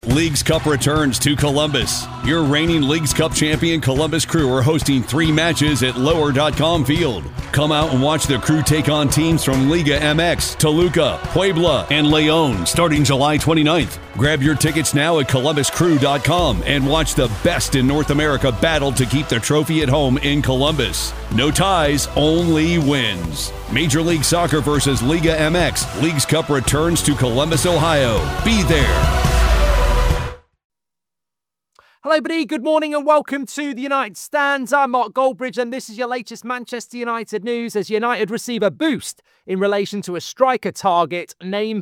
Leagues Cup returns to Columbus. Your reigning Leagues Cup champion Columbus Crew are hosting 3 matches at Lower.com Field. Come out and watch the Crew take on teams from Liga MX, Toluca, Puebla, and Leon starting July 29th. Grab your tickets now at ColumbusCrew.com and watch the best in North America battle to keep the trophy at home in Columbus. No ties, only wins. Major League Soccer versus Liga MX. Leagues Cup returns to Columbus, Ohio. Be there. Hello, buddy. Good morning and welcome to the United Stands. I'm Mark Goldbridge and this is your latest Manchester United news as United receive a boost in relation to a striker target,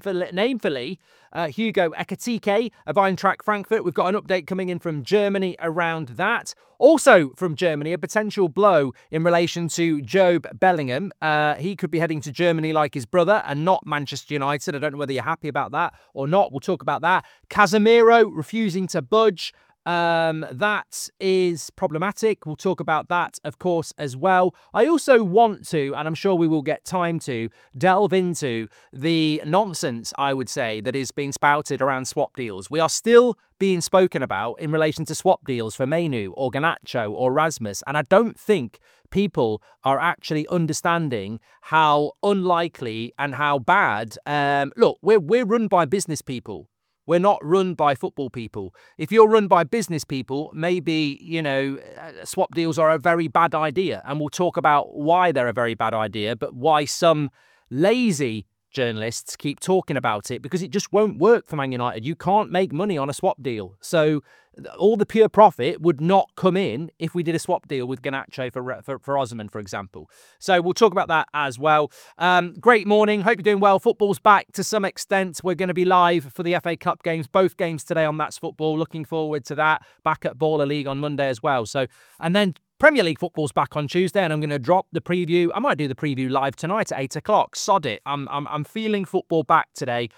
namely Hugo Ekitike of Eintracht Frankfurt. We've got an update coming in from Germany around that. Also from Germany, a potential blow in relation to Jobe Bellingham. He could be heading to Germany like his brother and not Manchester United. I don't know whether you're happy about that or not. We'll talk about that. Casemiro refusing to budge. That is problematic. We'll talk about that, of course, as well. I also want to, and I'm sure we will get time to, delve into the nonsense, I would say, that is being spouted around swap deals. We are still being spoken about in relation to swap deals for Mainoo or Garnacho or Rasmus, and I don't think people are actually understanding how unlikely and how bad. Look, we're run by business people. We're not run by football people. If you're run by business people, maybe, swap deals are a very bad idea. And we'll talk about why they're a very bad idea, but why some lazy journalists keep talking about it, because it just won't work for Man United. You can't make money on a swap deal. So all the pure profit would not come in if we did a swap deal with Garnacho for Osman, for example. So we'll talk about that as well. Great morning. Hope you're doing well. Football's back to some extent. We're going to be live for the FA Cup games, both games today on That's Football. Looking forward to that. Back at Baller League on Monday as well. And then Premier League football's back on Tuesday, and I'm going to drop the preview. I might do the preview live tonight at 8 o'clock. Sod it. I'm feeling football back today.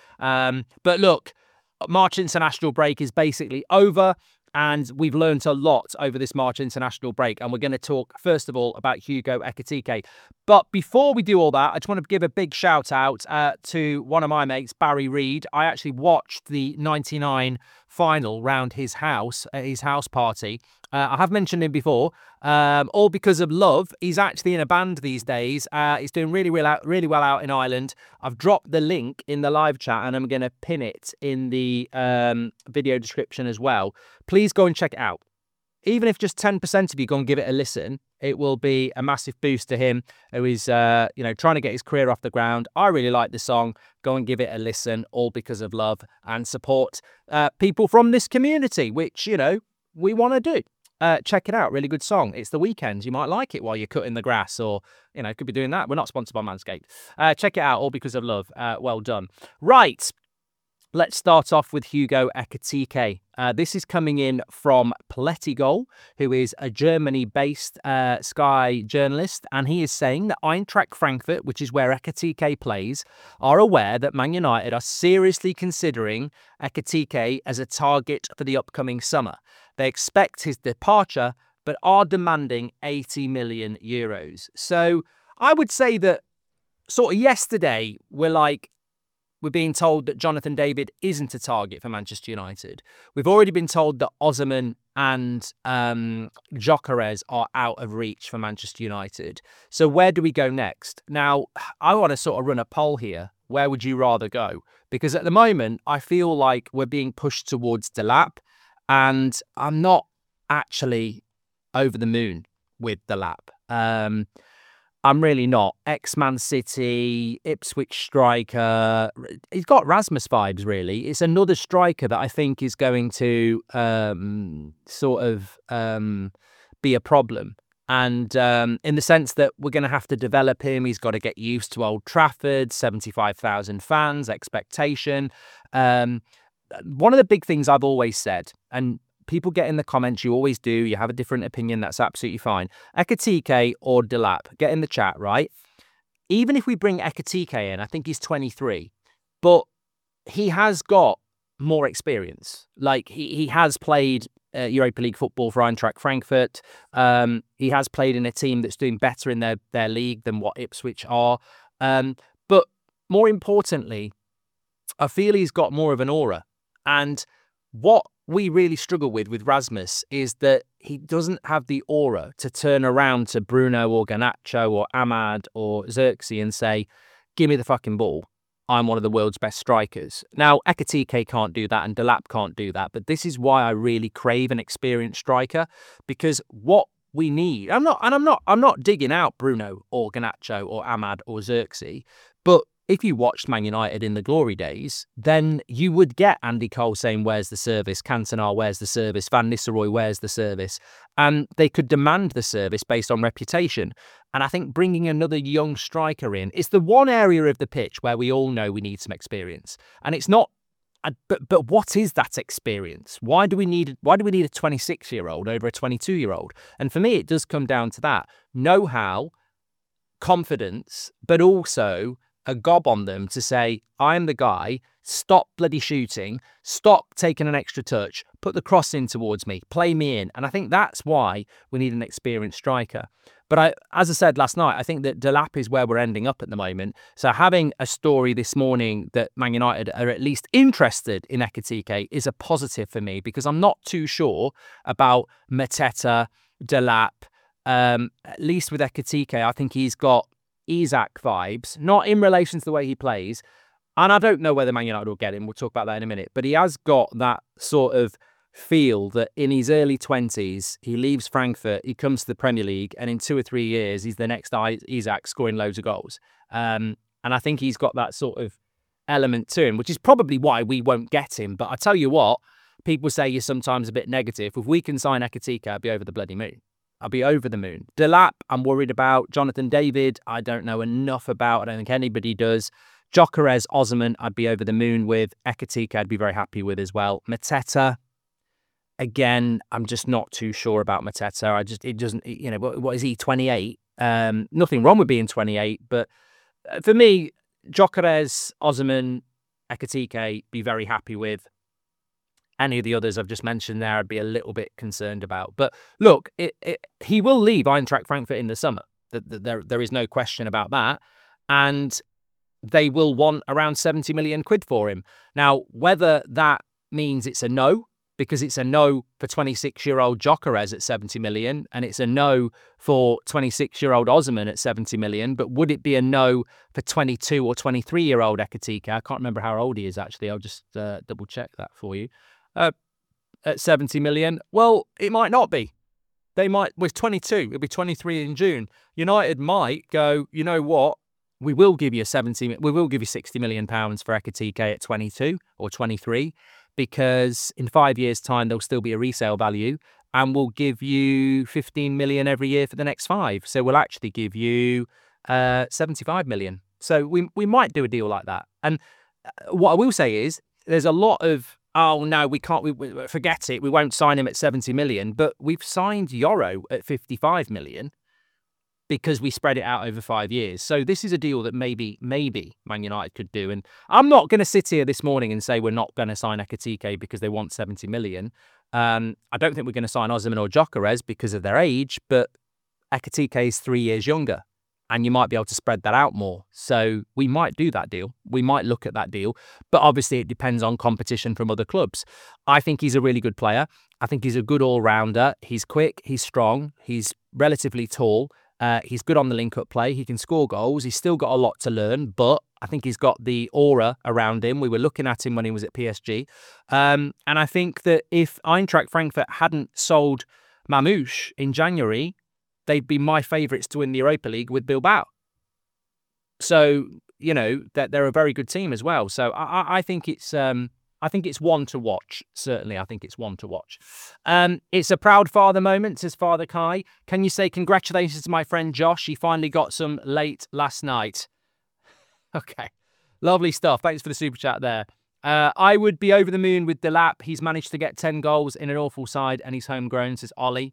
But look, March international break is basically over, and we've learned a lot over this March international break. And we're going to talk, first of all, about Hugo Ekitike. But before we do all that, I just want to give a big shout out to one of my mates, Barry Reid. I actually watched the 99 final round his house, at his house party. I have mentioned him before, all because of love. He's actually in a band these days. He's doing really well out in Ireland. I've dropped the link in the live chat and I'm going to pin it in the video description as well. Please go and check it out. Even if just 10% of you go and give it a listen, it will be a massive boost to him who is, trying to get his career off the ground. I really like the song. Go and give it a listen, all because of love and support people from this community, which, we want to do. Check it out. Really good song. It's The Weeknd. You might like it while you're cutting the grass or, could be doing that. We're not sponsored by Manscaped. Check it out. All because of love. Well done. Right. Let's start off with Hugo Ekitike. This is coming in from Plettigol, who is a Germany-based Sky journalist, and he is saying that Eintracht Frankfurt, which is where Ekitike plays, are aware that Man United are seriously considering Ekitike as a target for the upcoming summer. They expect his departure, but are demanding 80 million euros. So I would say that sort of yesterday, we're being told that Jonathan David isn't a target for Manchester United. We've already been told that Osman and Gyökeres are out of reach for Manchester United. So where do we go next? Now, I want to sort of run a poll here. Where would you rather go? Because at the moment, I feel like we're being pushed towards Delap, and I'm not actually over the moon with Delap. I'm really not. Ex-Man City, Ipswich striker. He's got Rasmus vibes, really. It's another striker that I think is going to be a problem. And in the sense that we're going to have to develop him. He's got to get used to Old Trafford, 75,000 fans, expectation. One of the big things I've always said, and people get in the comments, you always do, you have a different opinion, that's absolutely fine. Ekitike or Delap, get in the chat, right? Even if we bring Ekitike in, I think he's 23, but he has got more experience. Like, he has played Europa League football for Eintracht Frankfurt. He has played in a team that's doing better in their league than what Ipswich are. But more importantly, I feel he's got more of an aura. And what we really struggle with Rasmus is that he doesn't have the aura to turn around to Bruno or Garnacho or Ahmad or Xerxes and say, give me the fucking ball. I'm one of the world's best strikers. Now, Ekitike can't do that and Delap can't do that, but this is why I really crave an experienced striker, because what we need, I'm not digging out Bruno or Garnacho or Ahmad or Xerxes, but if you watched Man United in the glory days, then you would get Andy Cole saying, where's the service? Cantona, where's the service? Van Nistelrooy, where's the service? And they could demand the service based on reputation. And I think bringing another young striker in is the one area of the pitch where we all know we need some experience. And it's not, but what is that experience? Why do we need a 26-year-old over a 22-year-old? And for me, it does come down to that. Know-how, confidence, but also a gob on them to say, I'm the guy, stop bloody shooting, stop taking an extra touch, put the cross in towards me, play me in. And I think that's why we need an experienced striker. But as I said last night, I think that Delap is where we're ending up at the moment. So having a story this morning that Man United are at least interested in Ekitike is a positive for me, because I'm not too sure about Mateta, Delap. At least with Ekitike, I think he's got Isak vibes, not in relation to the way he plays. And I don't know whether Man United will get him. We'll talk about that in a minute. But he has got that sort of feel that in his early 20s, he leaves Frankfurt, he comes to the Premier League, and in 2 or 3 years, he's the next Isak scoring loads of goals. And I think he's got that sort of element to him, which is probably why we won't get him. But I tell you what, people say you're sometimes a bit negative. If we can sign Ekitike, I'd be over the bloody moon. I'll be over the moon. Delap, I'm worried about. Jonathan David, I don't know enough about. I don't think anybody does. Gyökeres, Osimhen, I'd be over the moon with. Ekitike, I'd be very happy with as well. Mateta, again, I'm just not too sure about Mateta. It doesn't, what is he, 28? Nothing wrong with being 28, but for me, Gyökeres, Osimhen, Ekitike, be very happy with. Any of the others I've just mentioned there, I'd be a little bit concerned about. But look, he will leave Eintracht Frankfurt in the summer. There is no question about that. And they will want around 70 million quid for him. Now, whether that means it's a no, because it's a no for 26-year-old Gyökeres at 70 million, and it's a no for 26-year-old Osimhen at 70 million, but would it be a no for 22 or 23-year-old Ekitike? I can't remember how old he is, actually. I'll just double check that for you. At 70 million, well, it might not be. They might, with 22, it'll be 23 in June. United might go, you know what? We will give you 60 million pounds for Ekitike at 22 or 23, because in 5 years' time, there'll still be a resale value, and we'll give you 15 million every year for the next 5. So we'll actually give you 75 million. So we might do a deal like that. And what I will say is, there's a lot of, oh no, we can't, we forget it, we won't sign him at 70 million, but we've signed Yoro at 55 million because we spread it out over 5 years. So this is a deal that maybe Man United could do. And I'm not going to sit here this morning and say we're not going to sign Ekitike because they want 70 million. I don't think we're going to sign Osimhen or Gyökeres because of their age, but Ekitike is 3 years younger, and you might be able to spread that out more. So we might do that deal. We might look at that deal. But obviously it depends on competition from other clubs. I think he's a really good player. I think he's a good all-rounder. He's quick. He's strong. He's relatively tall. He's good on the link-up play. He can score goals. He's still got a lot to learn, but I think he's got the aura around him. We were looking at him when he was at PSG. And I think that if Eintracht Frankfurt hadn't sold Mamouche in January, they'd be my favourites to win the Europa League with Bilbao. So, that they're a very good team as well. So I think it's one to watch. Certainly, I think it's one to watch. It's a proud father moment, says Father Kai. Can you say congratulations to my friend Josh? He finally got some late last night. Okay. Lovely stuff. Thanks for the super chat there. I would be over the moon with Delap. He's managed to get 10 goals in an awful side, and he's homegrown, says Ollie.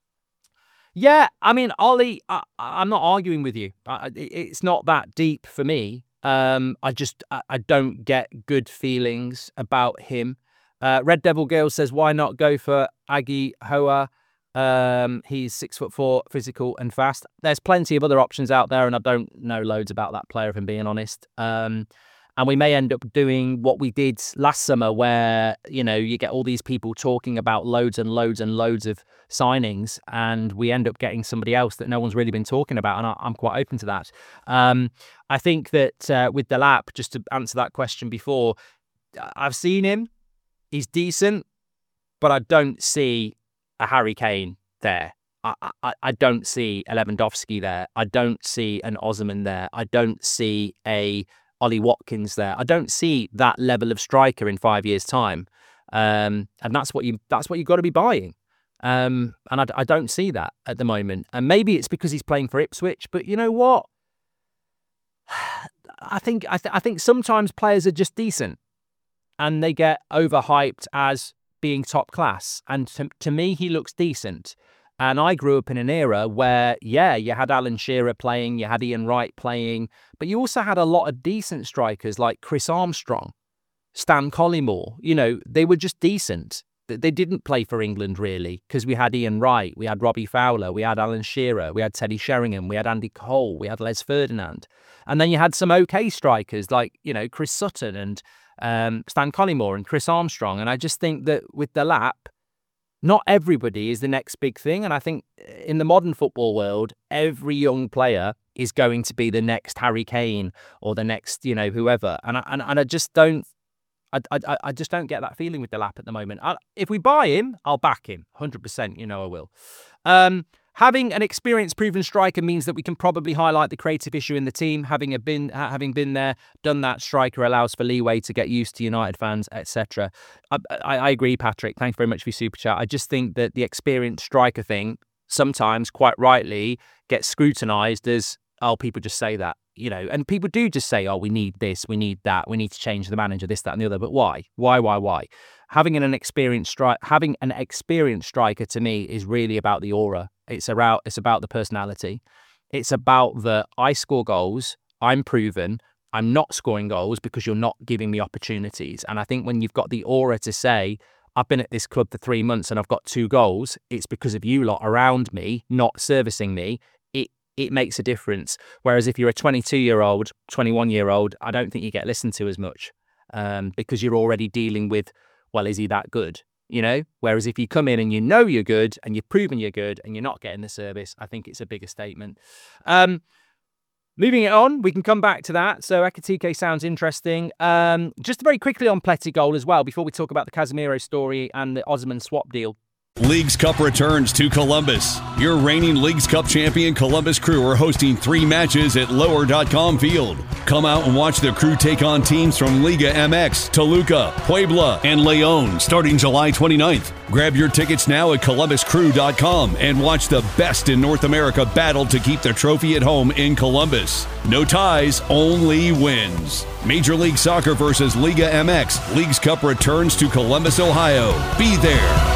Yeah, I mean, Ollie, I'm not arguing with you. It's not that deep for me. I don't get good feelings about him. Red Devil Girl says, why not go for Agi Hoa? He's 6'4", physical and fast. There's plenty of other options out there, and I don't know loads about that player, if I'm being honest. And we may end up doing what we did last summer where, you get all these people talking about loads and loads and loads of signings, and we end up getting somebody else that no one's really been talking about. And I'm quite open to that. I think that with Delap, just to answer that question before, I've seen him. He's decent, but I don't see a Harry Kane there. I don't see a Lewandowski there. I don't see an Osimhen there. I don't see a Ollie Watkins there. I don't see that level of striker in 5 years' time, and that's what you've got to be buying. And I don't see that at the moment. And maybe it's because he's playing for Ipswich. But you know what? I think sometimes players are just decent, and they get overhyped as being top class. And to me, he looks decent. And I grew up in an era where, you had Alan Shearer playing, you had Ian Wright playing, but you also had a lot of decent strikers like Chris Armstrong, Stan Collymore. They were just decent. They didn't play for England, really, because we had Ian Wright, we had Robbie Fowler, we had Alan Shearer, we had Teddy Sheringham, we had Andy Cole, we had Les Ferdinand. And then you had some okay strikers like, Chris Sutton and Stan Collymore and Chris Armstrong. And I just think that with Delap, not everybody is the next big thing. And I think in the modern football world, every young player is going to be the next Harry Kane or the next, whoever. And I just don't, I just don't get that feeling with Delap at the moment. If we buy him, I'll back him 100%. I will. Having an experienced, proven striker means that we can probably highlight the creative issue in the team. Having been there, done that, striker allows for leeway to get used to United fans, etc. I agree, Patrick. Thanks very much for your super chat. I just think that the experienced striker thing sometimes, quite rightly, gets scrutinised as, people just say that, and people do just say, we need this, we need that, we need to change the manager, this, that, and the other. But why? Why? Having an experienced striker to me is really about the aura. It's about the personality. It's about I score goals, I'm proven, I'm not scoring goals because you're not giving me opportunities. And I think when you've got the aura to say, I've been at this club for 3 months and I've got 2 goals, it's because of you lot around me, not servicing me. It makes a difference. Whereas if you're a 22-year-old, 21-year-old, I don't think you get listened to as much because you're already dealing with, is he that good? Whereas if you come in and you're good and you've proven you're good and you're not getting the service, I think it's a bigger statement. Moving it on, we can come back to that. So Ekitike sounds interesting. Just very quickly on Plettigol as well, before we talk about the Casemiro story and the Osimhen swap deal. Leagues Cup returns to Columbus. Your reigning Leagues Cup champion Columbus Crew are hosting 3 matches at Lower.com Field. Come out and watch the Crew take on teams from Liga MX, Toluca, Puebla, and Leon starting July 29th. Grab your tickets now at ColumbusCrew.com and watch the best in North America battle to keep the trophy at home in Columbus. No ties, only wins. Major League Soccer versus Liga MX. Leagues Cup returns to Columbus, Ohio. Be there.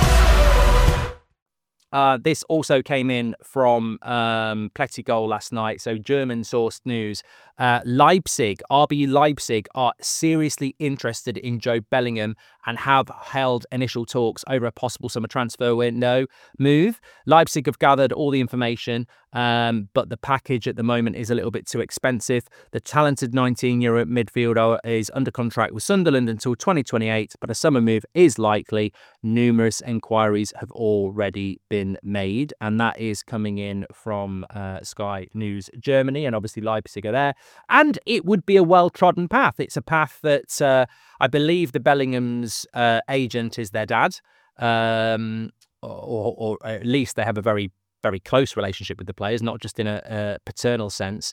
This also came in from Plettigol last night, so German-sourced news. RB Leipzig are seriously interested in Jobe Bellingham and have held initial talks over a possible summer transfer window move. Leipzig have gathered all the information, but the package at the moment is a little bit too expensive. The talented 19-year-old midfielder is under contract with Sunderland until 2028, but a summer move is likely. Numerous inquiries have already been made, and that is coming in from Sky News Germany, and obviously Leipzig are there. And it would be a well-trodden path. It's a path that I believe the Bellingham's agent is their dad, or at least they have a very, very close relationship with the players, not just in a paternal sense.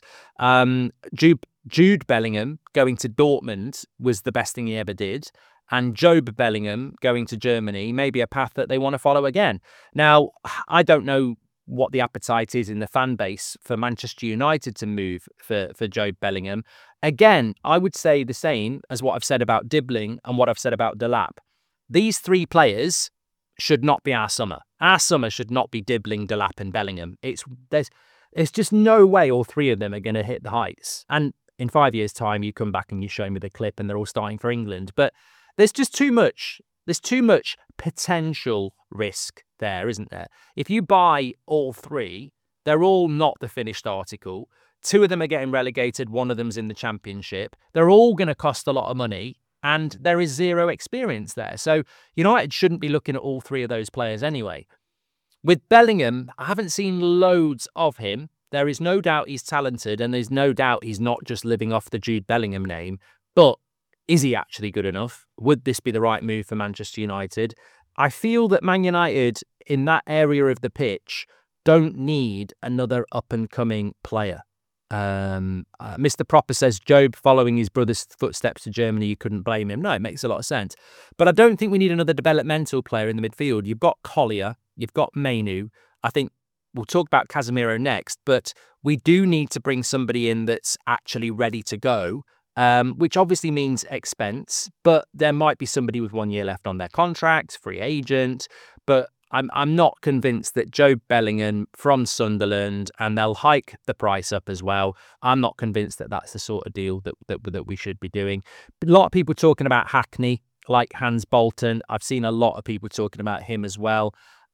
Jude Bellingham going to Dortmund was the best thing he ever did. And Jobe Bellingham going to Germany may be a path that they want to follow again. Now, I don't know what the appetite is in the fan base for Manchester United to move for Jobe Bellingham. Again, I would say the same as what I've said about Dibbling and what I've said about Delap. These 3 players should not be our summer. Our summer should not be Dibbling, Delap and Bellingham. There's just no way all 3 of them are going to hit the heights. And in 5 years' time, you come back and you show me the clip and they're all starting for England. But there's just too much. There's too much potential risk there, isn't there? If you buy all 3, they're all not the finished article. 2 of them are getting relegated, 1 of them's in the Championship. They're all going to cost a lot of money, and there is zero experience there. So United shouldn't be looking at all 3 of those players anyway. With Bellingham, I haven't seen loads of him. There is no doubt he's talented, and there's no doubt he's not just living off the Jude Bellingham name. But is he actually good enough? Would this be the right move for Manchester United? I feel that Man United, in that area of the pitch, don't need another up-and-coming player. Mr. Proper says Job following his brother's footsteps to Germany, you couldn't blame him. No, it makes a lot of sense. But I don't think we need another developmental player in the midfield. You've got Collier, you've got Mainu. I think we'll talk about Casemiro next, but we do need to bring somebody in that's actually ready to go, which obviously means expense, but there might be somebody with 1 year left on their contract, free agent, but I'm not convinced that Joe Bellingham from Sunderland, and they'll hike the price up as well. I'm not convinced that that's the sort of deal that we should be doing. A lot of people talking about Hackney, like Hans Bolton. I've seen a lot of people talking about him as well.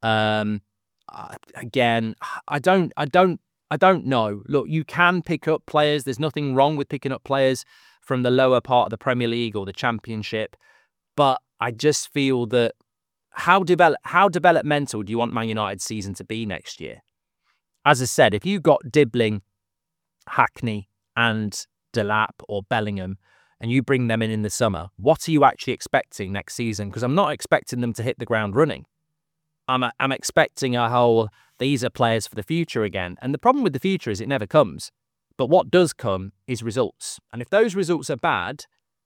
Again, I don't know. Look, you can pick up players. There's nothing wrong with picking up players from the lower part of the Premier League or the Championship, but I just feel that how developmental do you want Man United's season to be next year? As I said, if you got Dibbling, Hackney and Delap or Bellingham and you bring them in the summer, what are you actually expecting next season? Because I'm not expecting them to hit the ground running. I'm expecting a whole, these are players for the future again. And the problem with the future is it never comes. But what does come is results. And if those results are bad,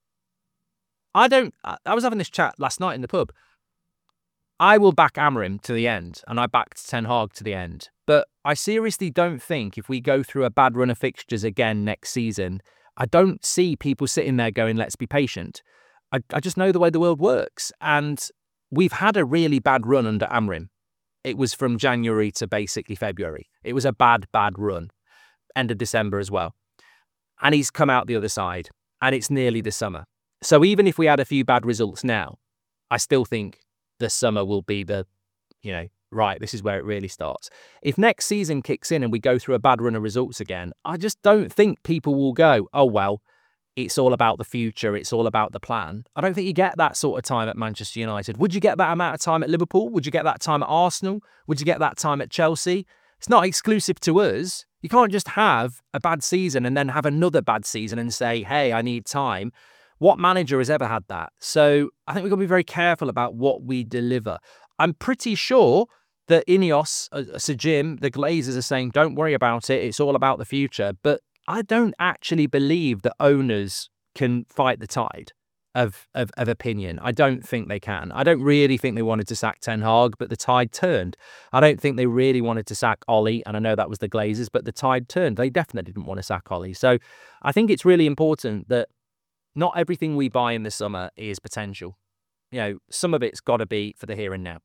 I was having this chat last night in the pub. I will back Amorim to the end, and I backed Ten Hag to the end. But I seriously don't think if we go through a bad run of fixtures again next season, I don't see people sitting there going, let's be patient. I just know the way the world works. And we've had a really bad run under Amorim. It was from January to basically February. It was a bad run. End of December as well. And he's come out the other side, and it's nearly the summer. So even if we had a few bad results now, I still think the summer will be the, right, this is where it really starts. If next season kicks in and we go through a bad run of results again, I just don't think people will go, oh, well, it's all about the future, it's all about the plan. I don't think you get that sort of time at Manchester United. Would you get that amount of time at Liverpool? Would you get that time at Arsenal? Would you get that time at Chelsea? It's not exclusive to us. You can't just have a bad season and then have another bad season and say, hey, I need time. What manager has ever had that? So I think we've got to be very careful about what we deliver. I'm pretty sure that Ineos, Sir Jim, the Glazers are saying, don't worry about it. It's all about the future. But I don't actually believe that owners can fight the tide of opinion. I don't think they can. I don't really think they wanted to sack Ten Hag, but the tide turned. I don't think they really wanted to sack Ollie, and I know that was the Glazers, but the tide turned. They definitely didn't want to sack Ollie. So I think it's really important that not everything we buy in the summer is potential. Some of it's got to be for the here and now.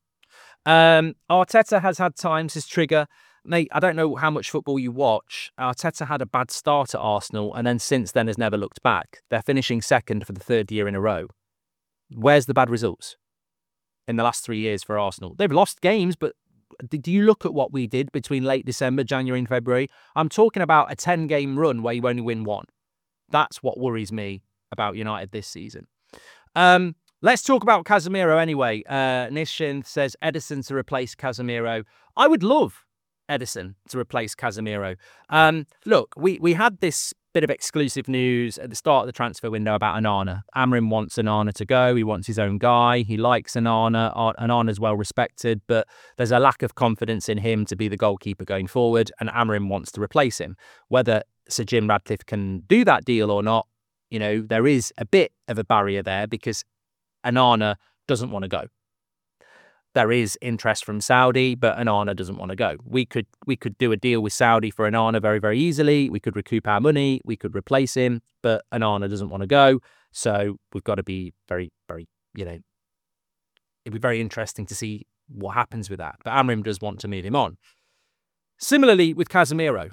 Arteta has had times, his trigger. Mate, I don't know how much football you watch. Arteta had a bad start at Arsenal and then since then has never looked back. They're finishing second for the 3rd year in a row. Where's the bad results in the last 3 years for Arsenal? They've lost games, but do you look at what we did between late December, January and February? I'm talking about a 10-game run where you only win 1. That's what worries me about United this season. Let's talk about Casemiro anyway. Nishin says Ederson to replace Casemiro. I would love Ederson to replace Casemiro. Look, we had this bit of exclusive news at the start of the transfer window about Onana. Amorim wants Onana to go. He wants his own guy. He likes Onana. Onana's well respected, but there's a lack of confidence in him to be the goalkeeper going forward, and Amorim wants to replace him. Whether Sir Jim Ratcliffe can do that deal or not, there is a bit of a barrier there because Onana doesn't want to go. There is interest from Saudi, but Onana doesn't want to go. We could do a deal with Saudi for Onana very, very easily. We could recoup our money. We could replace him, but Onana doesn't want to go. So we've got to be very, very, it'd be very interesting to see what happens with that. But Amorim does want to move him on. Similarly with Casemiro.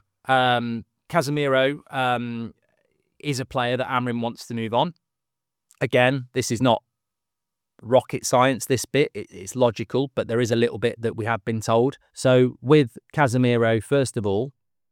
Casemiro is a player that Amorim wants to move on. Again, this is not rocket science, this bit. It's logical, but there is a little bit that we have been told. So with Casemiro, first of all,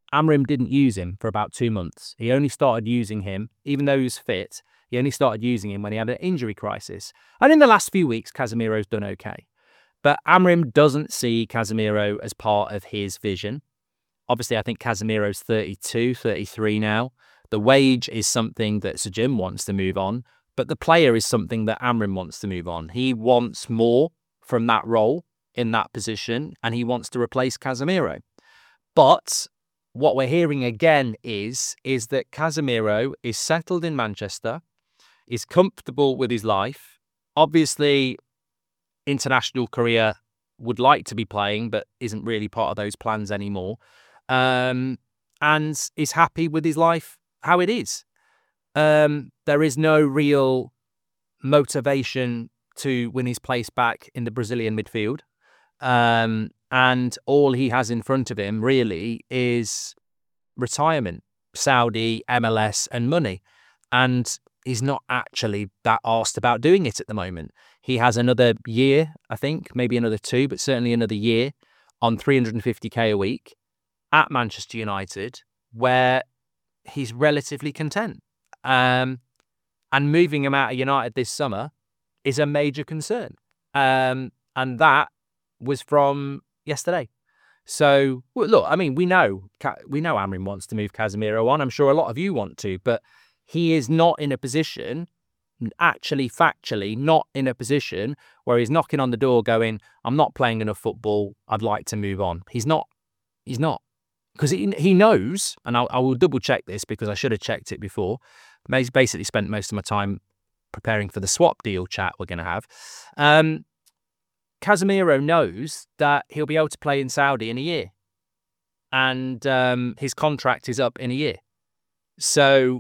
Amrim didn't use him for about 2 months. He only started using him, even though he was fit, he only started using him when he had an injury crisis. And in the last few weeks, Casemiro's done okay. But Amrim doesn't see Casemiro as part of his vision. Obviously, I think Casemiro's 32, 33 now. The wage is something that Sir Jim wants to move on, but the player is something that Amrim wants to move on. He wants more from that role in that position, and he wants to replace Casemiro. But what we're hearing again is that Casemiro is settled in Manchester, is comfortable with his life. Obviously, international career would like to be playing, but isn't really part of those plans anymore. And is happy with his life how it is. There is no real motivation to win his place back in the Brazilian midfield. And all he has in front of him really is retirement, Saudi, MLS and money. And he's not actually that arsed about doing it at the moment. He has another year, I think, maybe another 2, but certainly another year on 350k a week at Manchester United, where he's relatively content. And moving him out of United this summer is a major concern. And that was from yesterday. So, look, I mean, we know Amrim wants to move Casemiro on. I'm sure a lot of you want to, but he is not in a position, actually factually, not in a position where he's knocking on the door going, I'm not playing enough football, I'd like to move on. He's not. Because he knows, and I will double check this because I should have checked it before. He's basically spent most of my time preparing for the swap deal chat we're going to have. Casemiro knows that he'll be able to play in Saudi in a year. And his contract is up in a year. So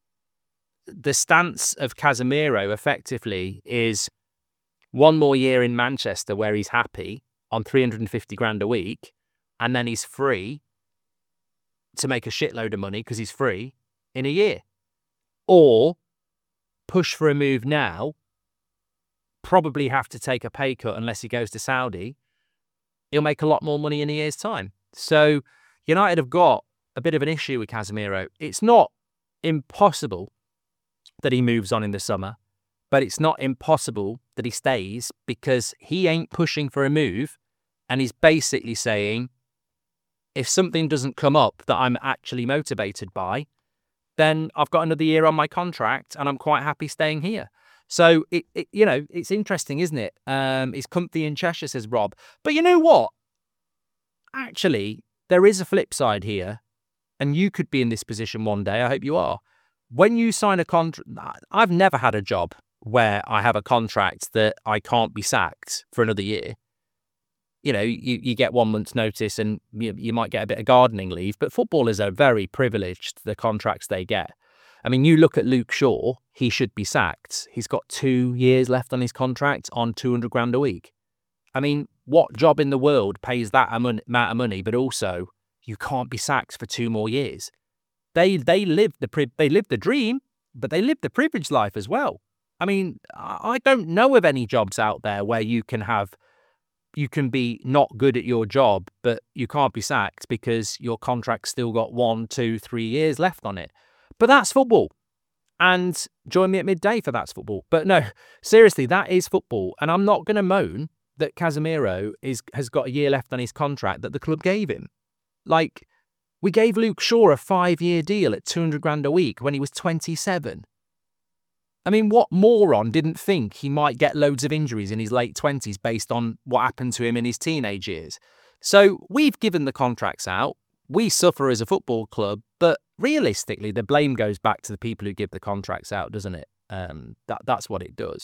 the stance of Casemiro effectively is one more year in Manchester where he's happy on 350 grand a week, and then he's free to make a shitload of money because he's free in a year. Or push for a move now, probably have to take a pay cut unless he goes to Saudi. He'll make a lot more money in a year's time. So United have got a bit of an issue with Casemiro. It's not impossible that he moves on in the summer, but it's not impossible that he stays because he ain't pushing for a move, and he's basically saying, if something doesn't come up that I'm actually motivated by, then I've got another year on my contract and I'm quite happy staying here. So, it's interesting, isn't it? It's comfy in Cheshire, says Rob. But you know what? Actually, there is a flip side here, and you could be in this position one day. I hope you are. When you sign a contract, I've never had a job where I have a contract that I can't be sacked for another year. You know, you get 1 month's notice and you might get a bit of gardening leave, but footballers are very privileged, the contracts they get. I mean, you look at Luke Shaw, he should be sacked. He's got 2 years left on his contract on 200 grand a week. I mean, what job in the world pays that amount of money, but also you can't be sacked for 2 more years? They live the dream, but they live the privileged life as well. I mean, I don't know of any jobs out there where you can be not good at your job, but you can't be sacked because your contract's still got 1, 2, 3 years left on it. But that's football. And join me at midday for That's Football. But no, seriously, that is football. And I'm not going to moan that Casemiro has got a year left on his contract that the club gave him. Like, we gave Luke Shaw a 5-year deal at 200 grand a week when he was 27. I mean, what moron didn't think he might get loads of injuries in his late 20s based on what happened to him in his teenage years? So we've given the contracts out. We suffer as a football club, but realistically, the blame goes back to the people who give the contracts out, doesn't it? That's what it does.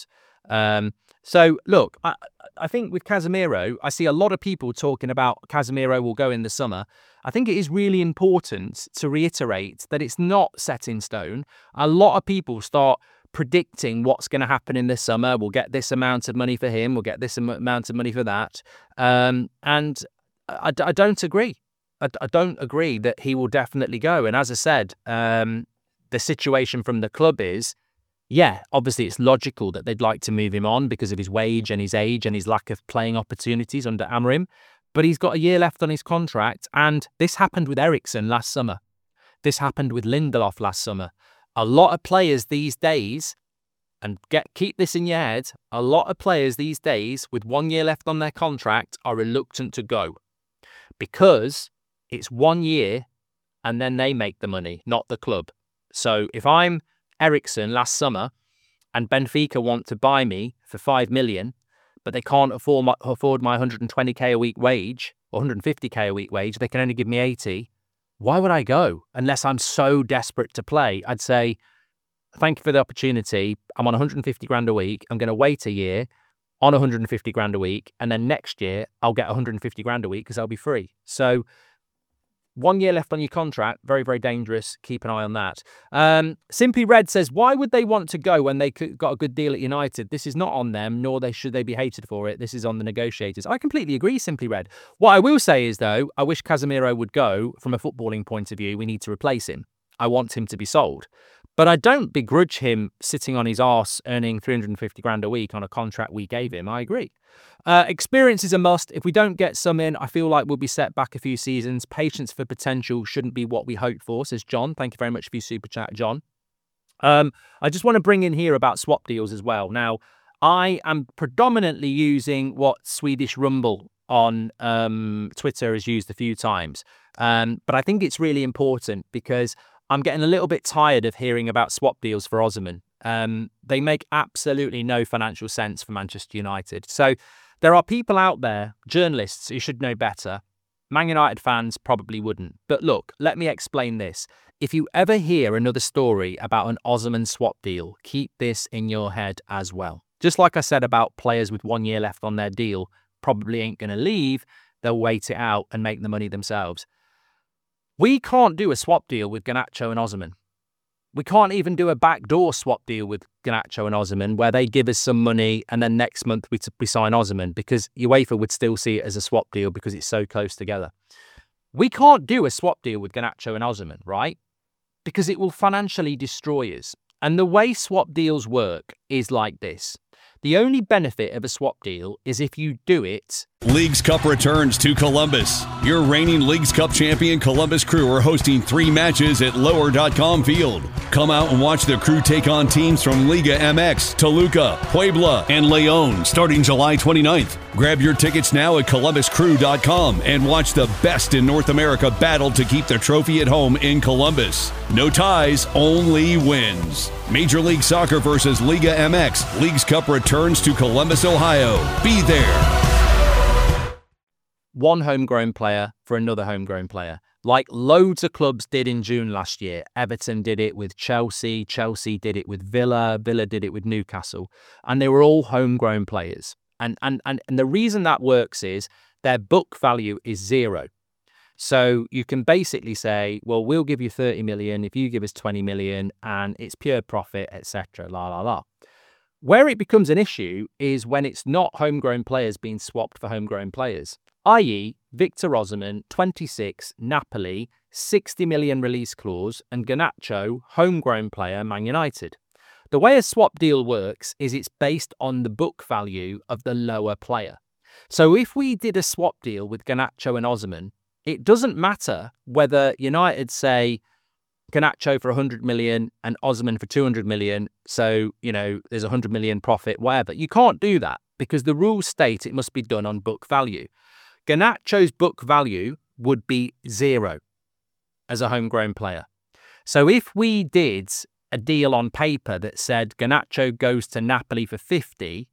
So, look, I think with Casemiro, I see a lot of people talking about Casemiro will go in the summer. I think it is really important to reiterate that it's not set in stone. A lot of people start predicting what's going to happen in the summer. We'll get this amount of money for him. We'll get this amount of money for that. And I don't agree. I don't agree that he will definitely go. And as I said, the situation from the club is, yeah, obviously it's logical that they'd like to move him on because of his wage and his age and his lack of playing opportunities under Amrim. But he's got a year left on his contract, and this happened with Eriksen last summer. This happened with Lindelof last summer. A lot of players these days, and keep this in your head, a lot of players these days with 1 year left on their contract are reluctant to go because it's 1 year and then they make the money, not the club. So if I'm Eriksen last summer and Benfica want to buy me for 5 million, but they can't afford my 120k a week wage or 150k a week wage, they can only give me 80. Why would I go unless I'm so desperate to play? I'd say, thank you for the opportunity. I'm on 150 grand a week. I'm going to wait a year on 150 grand a week. And then next year, I'll get 150 grand a week because I'll be free. So 1 year left on your contract. Very, very dangerous. Keep an eye on that. Simply Red says, why would they want to go when they got a good deal at United? This is not on them, nor should they be hated for it. This is on the negotiators. I completely agree, Simply Red. What I will say is, though, I wish Casemiro would go. From a footballing point of view, we need to replace him. I want him to be sold. But I don't begrudge him sitting on his arse earning 350 grand a week on a contract we gave him. I agree. Experience is a must. If we don't get some in, I feel like we'll be set back a few seasons. Patience for potential shouldn't be what we hope for, says John. Thank you very much for your super chat, John. I just want to bring in here about swap deals as well. Now, I am predominantly using what Swedish Rumble on Twitter has used a few times. But I think it's really important because I'm getting a little bit tired of hearing about swap deals for Osimhen. They make absolutely no financial sense for Manchester United. So there are people out there, journalists, who should know better. Man United fans probably wouldn't. But look, let me explain this. If you ever hear another story about an Osimhen swap deal, keep this in your head as well. Just like I said about players with 1 year left on their deal, probably ain't going to leave. They'll wait it out and make the money themselves. We can't do a swap deal with Garnacho and Osimhen. We can't even do a backdoor swap deal with Garnacho and Osimhen where they give us some money and then next month we sign Osimhen because UEFA would still see it as a swap deal because it's so close together. We can't do a swap deal with Garnacho and Osimhen, right? Because it will financially destroy us. And the way swap deals work is like this. The only benefit of a swap deal is if you do it. Leagues Cup returns to Columbus. Your reigning Leagues Cup champion Columbus Crew are hosting 3 matches at lower.com field. Come out and watch the Crew take on teams from Liga MX, Toluca, Puebla, and León starting July 29th. Grab your tickets now at columbuscrew.com and watch the best in North America battle to keep the trophy at home in Columbus. No ties, only wins. Major League Soccer versus Liga MX. Leagues Cup returns to Columbus, Ohio. Be there. One homegrown player for another homegrown player, like loads of clubs did in June last year. Everton did it with Chelsea. Chelsea did it with Villa. Villa did it with Newcastle. And they were all homegrown players. And the reason that works is their book value is 0. So you can basically say, well, we'll give you 30 million if you give us 20 million and it's pure profit, etc. La, la, la. Where it becomes an issue is when it's not homegrown players being swapped for homegrown players. I.e., Victor Osimhen, 26, Napoli, 60 million release clause, and Garnacho, homegrown player, Man United. The way a swap deal works is it's based on the book value of the lower player. So if we did a swap deal with Garnacho and Osimhen, it doesn't matter whether United say Garnacho for 100 million and Osimhen for 200 million, so, there's 100 million profit, whatever. You can't do that because the rules state it must be done on book value. Garnacho's book value would be 0 as a homegrown player. So if we did a deal on paper that said Garnacho goes to Napoli for 50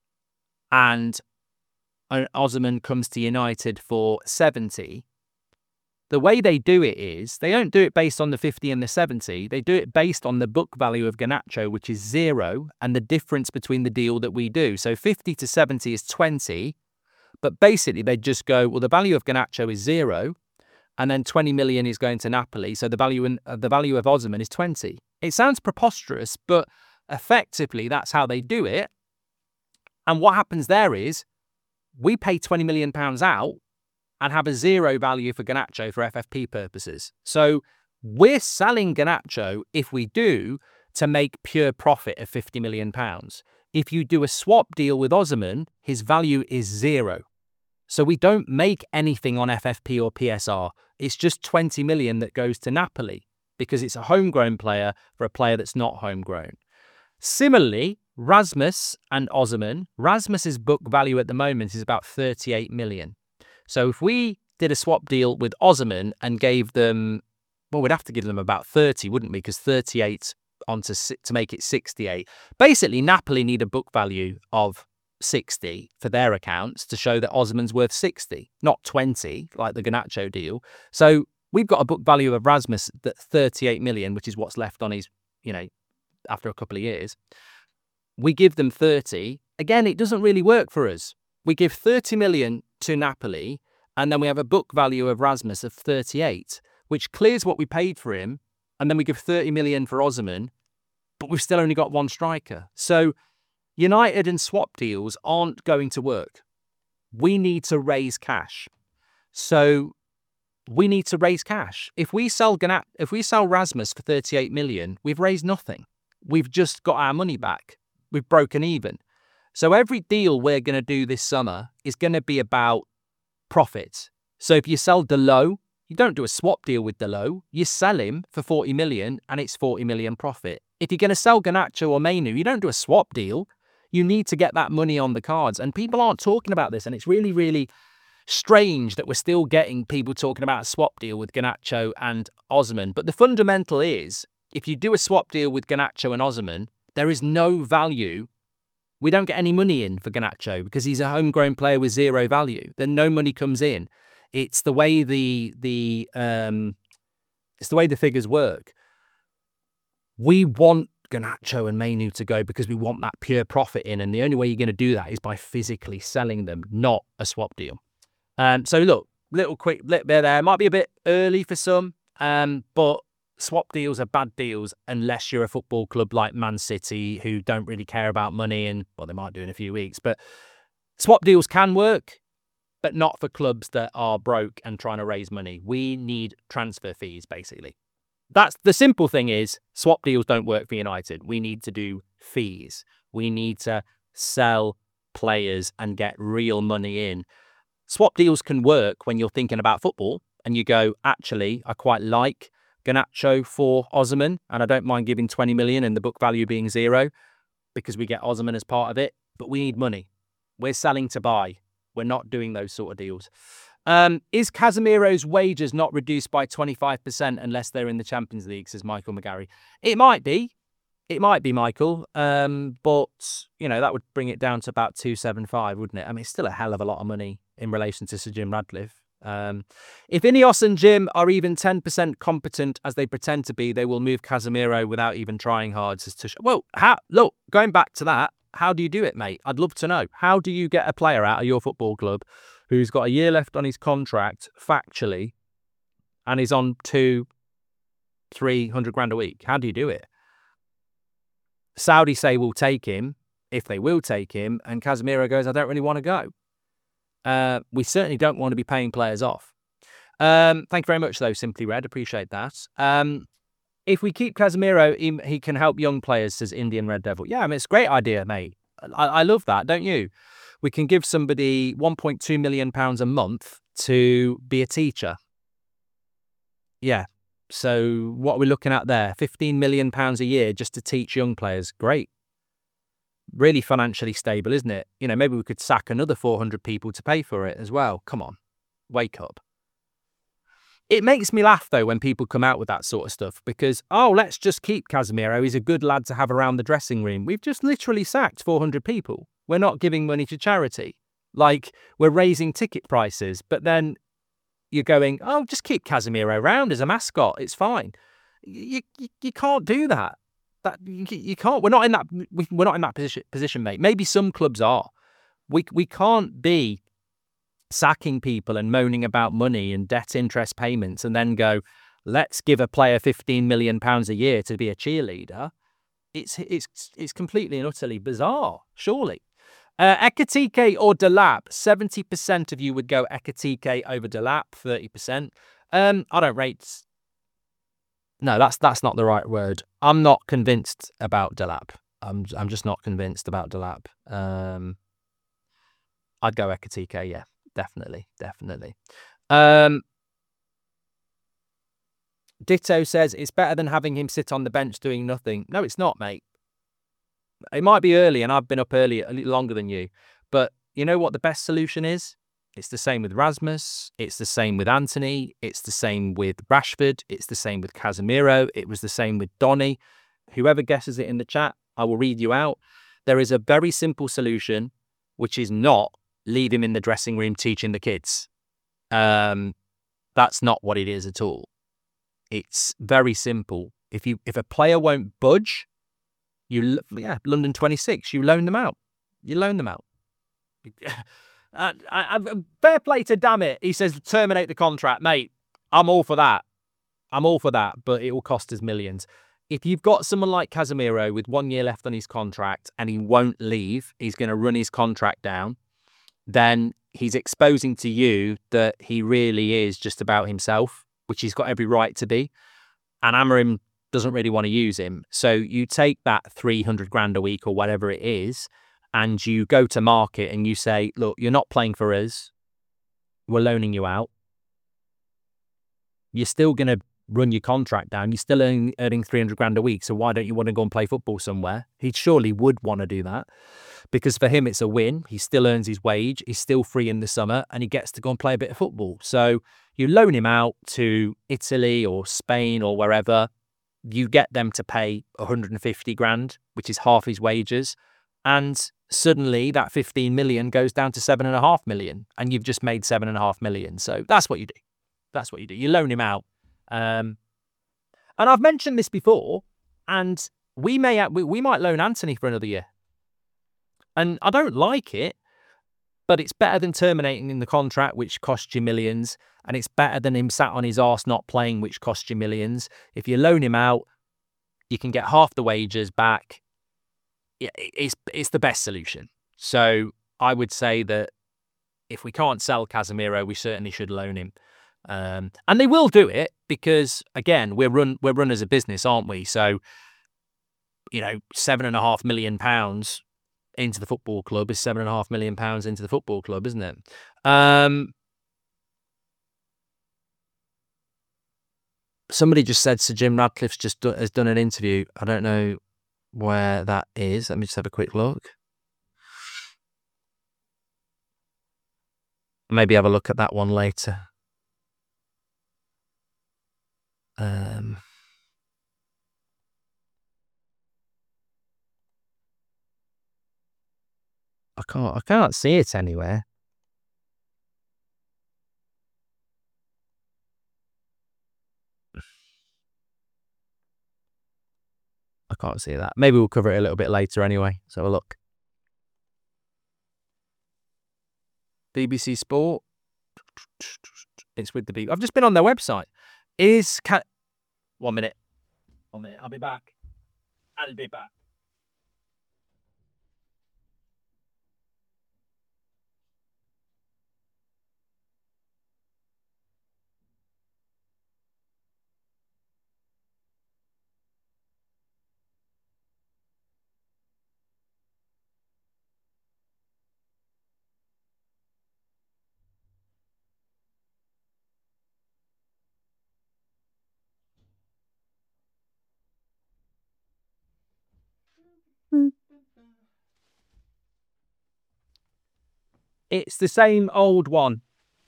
and Osimhen comes to United for 70, the way they do it is they don't do it based on the 50 and the 70. They do it based on the book value of Garnacho, which is 0, and the difference between the deal that we do. So 50 to 70 is 20. But basically, they just go, well, the value of Garnacho is 0, and then 20 million is going to Napoli, so the value of Osimhen is 20. It sounds preposterous, but effectively, that's how they do it. And what happens there is, we pay £20 million out and have a 0 value for Garnacho for FFP purposes. So we're selling Garnacho, if we do, to make pure profit of £50 million. If you do a swap deal with Osimhen, his value is 0. So we don't make anything on FFP or PSR. It's just 20 million that goes to Napoli because it's a homegrown player for a player that's not homegrown. Similarly, Rasmus and Osimhen, Rasmus's book value at the moment is about 38 million. So if we did a swap deal with Osimhen and gave them, well, we'd have to give them about 30, wouldn't we? Because 38 to make it 68. Basically, Napoli need a book value of 60 for their accounts to show that Osimhen's worth 60, not 20, like the Garnacho deal. So we've got a book value of Rasmus at 38 million, which is what's left on his, after a couple of years. We give them 30. Again, it doesn't really work for us. We give 30 million to Napoli, and then we have a book value of Rasmus of 38, which clears what we paid for him, and then we give 30 million for Osimhen, but we've still only got one striker. So United and swap deals aren't going to work. We need to raise cash. So we need to raise cash. If we sell Rasmus for 38 million, we've raised nothing. We've just got our money back. We've broken even. So every deal we're going to do this summer is going to be about profit. So if you sell Dalot, you don't do a swap deal with Dalot. You sell him for 40 million and it's 40 million profit. If you're going to sell Garnacho or Mainoo, you don't do a swap deal. You need to get that money on the cards. And people aren't talking about this. And it's really, really strange that we're still getting people talking about a swap deal with Garnacho and Osimhen. But the fundamental is, if you do a swap deal with Garnacho and Osimhen, there is no value. We don't get any money in for Garnacho because he's a homegrown player with zero value. Then no money comes in. It's the way the figures work. We want Garnacho and Mainoo to go because we want that pure profit in, and the only way you're going to do that is by physically selling them, not a swap deal. So look, little quick bit there. Might be a bit early for some, but swap deals are bad deals unless you're a football club like Man City who don't really care about money, and well, they might do in a few weeks. But swap deals can work, but not for clubs that are broke and trying to raise money. We need transfer fees, basically. That's the simple thing is swap deals don't work for United. We need to do fees. We need to sell players and get real money in. Swap deals can work when you're thinking about football and you go, actually, I quite like Garnacho for Osimhen and I don't mind giving 20 million and the book value being zero because we get Osimhen as part of it, but we need money. We're selling to buy. We're not doing those sort of deals. Is Casemiro's wages not reduced by 25% unless they're in the Champions League, says Michael McGarry? It might be, Michael. But, that would bring it down to about 275, wouldn't it? I mean, it's still a hell of a lot of money in relation to Sir Jim Radcliffe. If Ineos and Jim are even 10% competent as they pretend to be, they will move Casemiro without even trying hard, says Tush. Well, look, going back to that, how do you do it, mate? I'd love to know. How do you get a player out of your football club who's got a year left on his contract, factually, and is on 200-300 grand a week? How do you do it? Saudi say we'll take him, if they will take him, and Casemiro goes, I don't really want to go. We certainly don't want to be paying players off. Thank you very much, though, Simply Red. Appreciate that. If we keep Casemiro, he can help young players, says Indian Red Devil. Yeah, I mean, it's a great idea, mate. I love that, don't you? We can give somebody £1.2 million a month to be a teacher. Yeah. So what are we looking at there? £15 million a year just to teach young players. Great. Really financially stable, isn't it? Maybe we could sack another 400 people to pay for it as well. Come on. Wake up. It makes me laugh, though, when people come out with that sort of stuff because, let's just keep Casemiro. He's a good lad to have around the dressing room. We've just literally sacked 400 people. We're not giving money to charity. Like, we're raising ticket prices, but then you're going, just keep Casemiro around as a mascot. It's fine. You can't do that. You can't. We're not in that position, mate. Maybe some clubs are. We can't be sacking people and moaning about money and debt interest payments and then go, let's give a player £15 million a year to be a cheerleader. It's completely and utterly bizarre, surely. Ekitike or Delap, 70% of you would go Ekitike over Delap, 30%. I don't rate... No, that's not the right word. I'm not convinced about Delap. I'm just not convinced about Delap. I'd go Ekitike, yeah. definitely. Ditto says it's better than having him sit on the bench doing nothing. No, it's not, mate. It might be early, and I've been up early a little longer than you. But you know what the best solution is? It's the same with Rasmus. It's the same with Anthony. It's the same with Rashford. It's the same with Casemiro. It was the same with Donny. Whoever guesses it in the chat, I will read you out. There is a very simple solution, which is not leave him in the dressing room teaching the kids. That's not what it is at all. It's very simple. If a player won't budge, London 26, you loan them out. Fair play to Damn It. He says terminate the contract, mate. I'm all for that, but it will cost us millions. If you've got someone like Casemiro with 1 year left on his contract and he won't leave, he's going to run his contract down, then he's exposing to you that he really is just about himself, which he's got every right to be. And Amorim doesn't really want to use him. So you take that 300 grand a week or whatever it is, and you go to market and you say, look, you're not playing for us. We're loaning you out. You're still going to run your contract down. You're still earning 300 grand a week. So why don't you want to go and play football somewhere? He surely would want to do that, because for him, it's a win. He still earns his wage. He's still free in the summer and he gets to go and play a bit of football. So you loan him out to Italy or Spain or wherever. You get them to pay 150 grand, which is half his wages. And suddenly that 15 million goes down to 7.5 million and you've just made 7.5 million. So that's what you do. You loan him out. And I've mentioned this before, and we might loan Anthony for another year. And I don't like it, but it's better than terminating in the contract, which costs you millions. And it's better than him sat on his arse not playing, which costs you millions. If you loan him out, you can get half the wages back. It's the best solution. So I would say that if we can't sell Casemiro, we certainly should loan him. And they will do it because, again, we're run as a business, aren't we? So, £7.5 million into the football club is £7.5 million into the football club, isn't it? Somebody just said Sir Jim Radcliffe's has done an interview. I don't know where that is. Let me just have a quick look. Maybe have a look at that one later. I can't see it anywhere. I can't see that. Maybe we'll cover it a little bit later anyway. Let's have a look. BBC Sport. It's with the BBC. I've just been on their website. 1 minute. I'll be back. I'll be back. It's the same old one.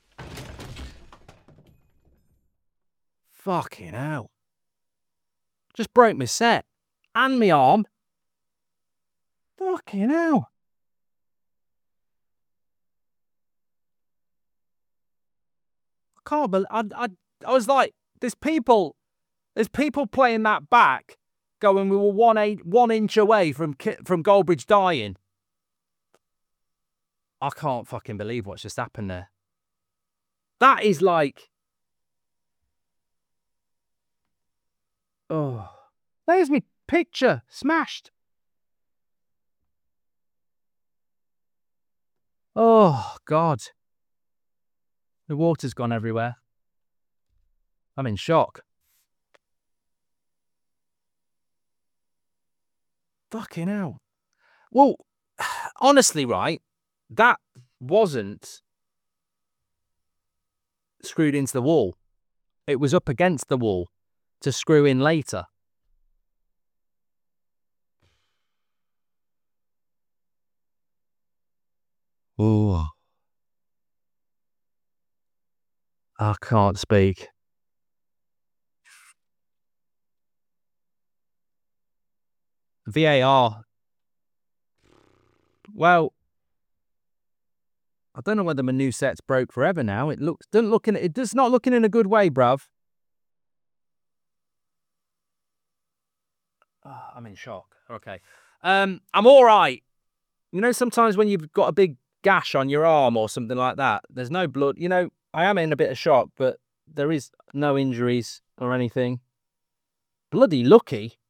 Fucking hell. Just broke my set. And my arm. Fucking hell. I can't believe... I was like, there's people playing that back going, we were 1 inch away from Goldbridge dying. I can't fucking believe what's just happened there. That is like... Oh. There's me picture smashed. Oh, God. The water's gone everywhere. I'm in shock. Fucking hell. Well, honestly, right, that wasn't screwed into the wall. It was up against the wall to screw in later. Oh. I can't speak. VAR. Well, I don't know whether my new set's broke forever now. It does not looking in a good way, bruv. Oh, I'm in shock. Okay. I'm all right. You know, sometimes when you've got a big gash on your arm or something like that, there's no blood. You know, I am in a bit of shock, but there is no injuries or anything. Bloody lucky.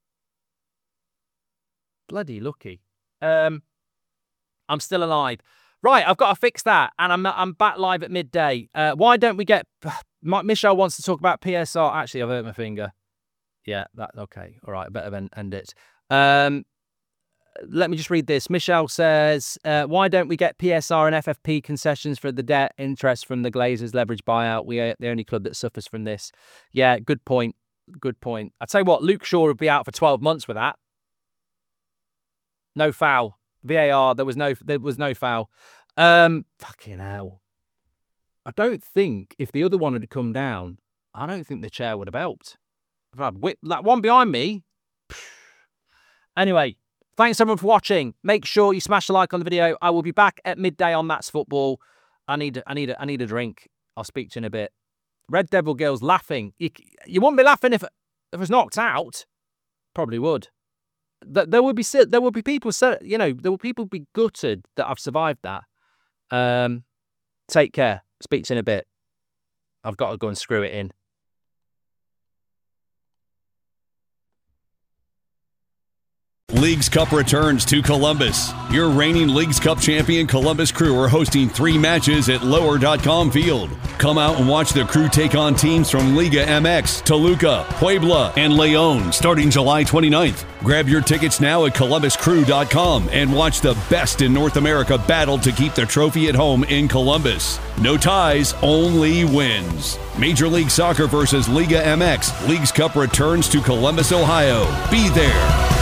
Bloody lucky. I'm still alive. Right, I've got to fix that, and I'm back live at midday. Why don't we get... Michelle wants to talk about PSR. Actually, I've hurt my finger. Yeah, that's okay. All right, better end it. Let me just read this. Michelle says, why don't we get PSR and FFP concessions for the debt interest from the Glazers leverage buyout? We are the only club that suffers from this. Yeah, good point. Good point. I'd say what, Luke Shaw would be out for 12 months with that. No foul. VAR, there was no foul. Fucking hell. I don't think if the other one had come down, I don't think the chair would have helped. If I'd whipped that one behind me. Anyway, thanks everyone for watching. Make sure you smash the like on the video. I will be back at midday on That's Football. I need a drink. I'll speak to you in a bit. Red Devil Girls laughing. You wouldn't be laughing if it was knocked out. Probably would. There would be people, you know, there will people be gutted that I've survived that. Take care. Speak to you in a bit. I've got to go and screw it in. Leagues Cup returns to Columbus. Your reigning Leagues Cup champion Columbus Crew are hosting 3 matches at Lower.com Field. Come out and watch the Crew take on teams from Liga MX, Toluca, Puebla, and León starting July 29th. Grab your tickets now at ColumbusCrew.com and watch the best in North America battle to keep the trophy at home in Columbus. No ties, only wins. Major League Soccer versus Liga MX. Leagues Cup returns to Columbus, Ohio. Be there.